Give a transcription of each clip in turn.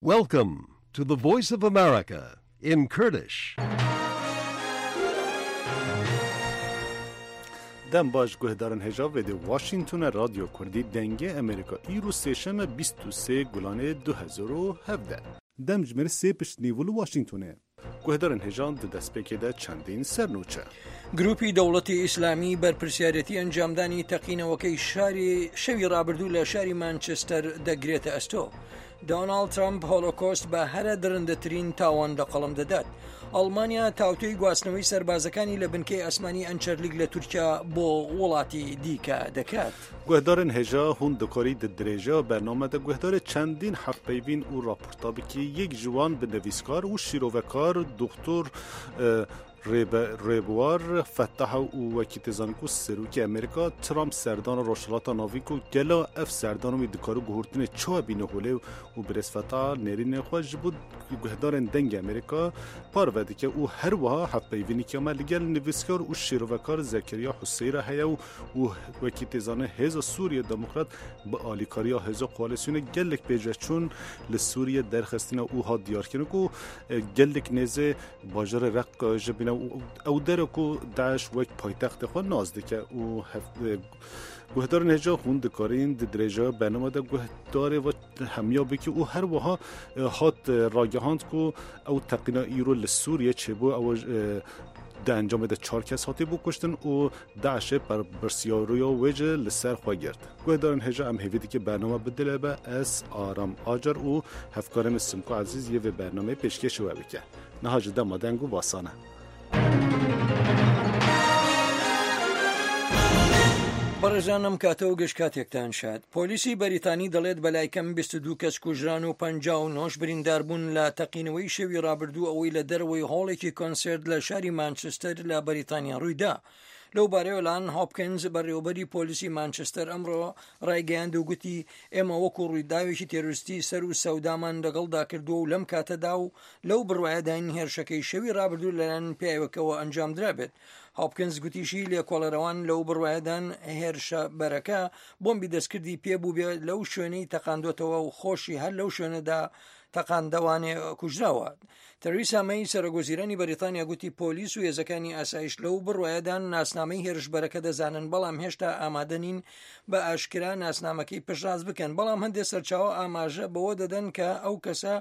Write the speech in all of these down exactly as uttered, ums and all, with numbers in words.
Welcome to the Voice of America in Kurdish. دم باش گهدارن هجاب ویدی واشنگتون رادیو کردی دنگه امریکا ایرو سیشم بیست و سه گلانه دو هزار و هفده دم جمعه سه پشت نیول واشنگتونه گهدارن هجان ده دست بکیده چندین سرنوچه گروپی دولتی اسلامی بەرپرسیارەتی ئەنجامدانی تەقینەوەکەی شاری شەوی ڕابردوو لە شاری مانچستەر دەگرێتە ئەستۆ. دۆناڵد ترامپ هۆلۆکۆست بە هەرە درەندەترین تاوان لە قەڵم دەدات. ئەڵمانیا تاوتوی گواستنەوەی سەربازەکانی لە بنکەی ئەسمانی ئەنچەرلیگ لە تورکیا بۆ وڵاتی دیکە دەکات. گهدارن هجا هون دکاری ده درێژە بەرنامە ده گهدار چندین حەقپەیوین و راپۆرتابکی یک جوان به نویسکار و شیرۆڤەکار دکتۆر ریبوار فتح و وکیت زانکو سروکی امریکا ترامپ سردان روشلاتا ناویکو گلا اف سردان و دکارو گهورتن چوه بینه هوله و برس فتح نرین خواهش بود گهدارن دنگ امریکا پارودی که او هر وها حق پیوینی که عمل گل نویسکار و شیروکار زکریا حسیره هیا و وکیت زانه هزا سوریه دموکرات با آلیکاریا هزا قوالسیون گلک پیجه چون لسوریه درخستین او ها دیار کنه که گلک نیزه باجر رق جبینه او درکو داعش وک پایتخت خود نازدیکه او گهدار نجا خون دکارین درجه برنامه ده گهداره و همیابی که او هر وها هات راگهاند کو او تقینا ایرو لسوریه چه بو او ده انجام ده چار کس هاتی بو کشتن و داعش بر برسیارویا وجه لسر خواه گرد گهدارن هجا ام هیویدی که برنامه بدله به اس آرام آجر و هفکارم سمکو عزیز یه برنامه پیشکش و بکه نهاج ده مادنگو واسانه بەڕێزانم کاتەوە گەشت کاتێکتان شاد. پۆلیسی بەریتانی دەڵێت بەلای کەم بیست و دوو کەس کوژران و پەنجا و نۆش بریندار بوون لە تەقینەوەی شەوی ڕابردوو ئەوەی لە دەرەوەی هۆڵێکی کۆنسرت لە شاری مانچستەر لە بەریتانیا ڕوویدا. لەو بارەیەوە لان هۆپکینز بەڕێوەبەری پۆلیسی مانچستەر ئەمڕۆ ڕایگەیاند و گوتی ئێمە وەکو ڕوویداوێکی تێروریستی سەر و سەودامان لەگەڵدا کردووە و لەم کاتەدا و لەو بڕوایەداین هێرشەکەی شەوی ڕابردوو لەلایەن پیاوەکەوە ئەنجامدرا بێت. هۆپکینز گوتیشی لێکۆڵەرەوان لەو بڕوایەدان هێرشە بەرەکە بۆمبی دەستکردی پێبوو بێت لەو شوێنەی تەقاندوتەوە و خۆشی هەر لەو شوێنەدا تەقاندەوانێ کوژراوە. تەریسا مەی سەرۆگۆزیرانی بەریتانیا گوتی پۆلیس و هێزەکانی ئاسایش لەو بڕوایەدان ناسنامەی هێرشبەرەکە دەزانن بەڵام هێشتا ئامادە نین بە ئاشکرا ناسنامەکەی پشتڕاست بکەن بەڵام هەندێک سەرچاوە ئاماژە بەوە دەدەن کە ئەو کەسە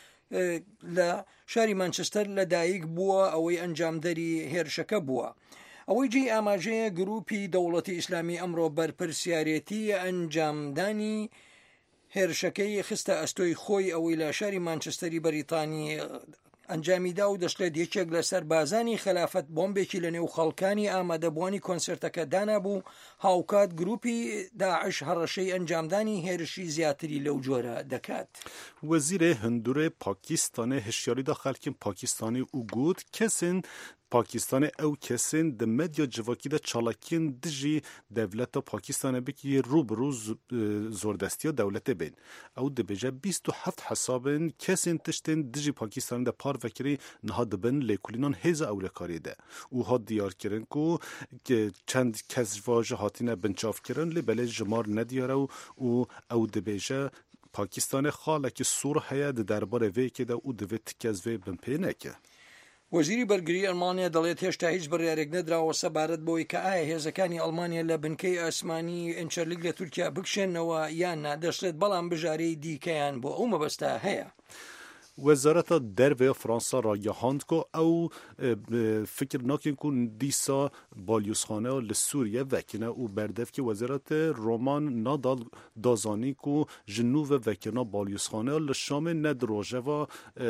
لە شاری مانچستەر لەدایک بووە ئەوەی ئەنجامدەری هێرشەکە بووە. ئەوەی جێی ئاماژەیە گروپی دەوڵەتی ئیسلامی ئەمڕۆ بەرپرسیارەتی ئەنجامدانی هێرشەکەی خستە ئەستۆی خۆی ئەوەی لە شاری مانچستەری بەریتانی ئەنجامیدا و دەشڵێت یەکێک لە سەربازانی خلافەت بۆمبێکی لە نێو خەڵکانی ئامادەبوانی کۆنسرتەکە دانابوو هاوکات گروپی داعش هەڕەشەی ئەنجامدانی هێرشی زیاتری لەو جۆرە دەکات. وەزیرê Hundirê Pakistanê hişyarî da xelkên Pakistanî û got kesên Pakistanê ew kesên di medya civakî de çalakiyên dijî devleta Pakistanê bikî rûbirû zordestiya dewletê bên. Ew dibêje bîst û heft hesabên kesên tiştên dijî Pakistanê de par vekirî niha dibin lêkolînan hêza ewlekarî de. û hat diyarkirin ku çend kes va ji hatîne binçavkirin lê belê ji mar nediyare û ew dibêje Pakistanê xalekî sor heye di derbarê vêkê de û divê tikez vê bin pê neke. وەزیری بەرگری ئەڵمانیا دەڵێت هێشتا هیچ بڕیارێک نەدراوە سەبارەت بۆی کە ئایا هێزەکانی ئەڵمانیا لە بنکەی ئاسمانی ئەنچەرلیگ لە تورکیا بکشێنەوە یان نا دەشڵێت بەڵام بژارەی دیکەیان بۆ ئەو مەبەستا هەیە. وزارت درو فرانسا را گهاند کو او فکر نکن کو دیسا بالیوسخانه لسوریه وکینه او بردف که وزارت رومان نادال دازانی کو جنوب وکینا بالیوسخانه لشام ندروجه و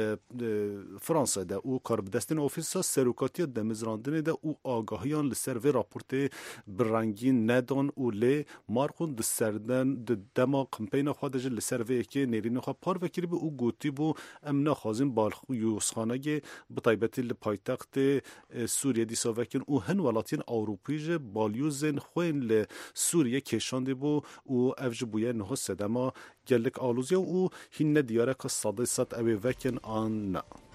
فرانسا ده او کاربدستین اوفیسا سروکاتی دمزراندن ده او آگاهیان لسر و راپورت برنگی ندان او لی مارخون د سردن د دما کمپین خودج لسر و که نرین خو پار وکری به او گوتی بو امنا خازن بالیوسخانه به تایبەتی li پایتەخت سوریه دیسا وکن او هن ولاتین اوروپیج بالیوزن خوین ل سوریه کشانده بو او افج بویه نه سدما گلک آلوزیا او هین دیاره که صد صد اوی وکن آن نه